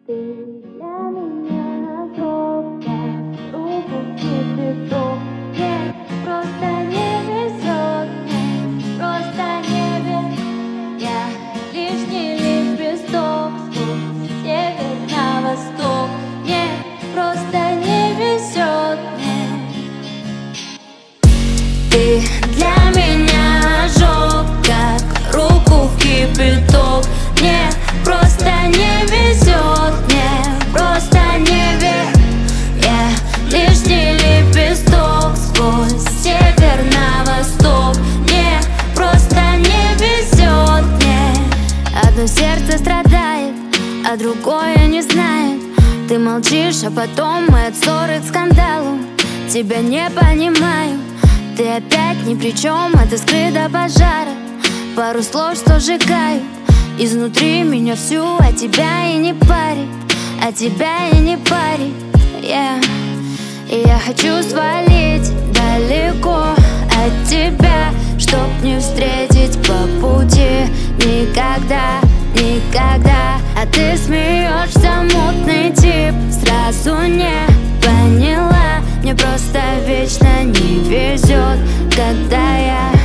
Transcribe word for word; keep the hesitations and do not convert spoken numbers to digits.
Ты для меня зов, как руку кипяток. Мне просто не везет, мне просто не везет. Я лишний лепесток сквозь север на восток. Мне просто не везет, мне. Ты для меня ожог, как руку в кипяток. Мне просто не везет, мне просто не везет. Я лишний лепесток сквозь север на восток. Мне просто не везет, мне. Одно сердце страдает, а другое не знает. Ты молчишь, а потом мы от ссоры к скандалу. Тебя не понимаю, ты опять ни при чем, а ты скрыт до пожара. Пару слов, что сжигают изнутри меня всю, а тебя и не парит, а тебя и не парит, yeah. И я хочу свалить далеко от тебя, чтоб не встретить по пути никогда, никогда. А ты смеешься, мутный тип, сразу не поняла. Мне просто вечно не везет, когда я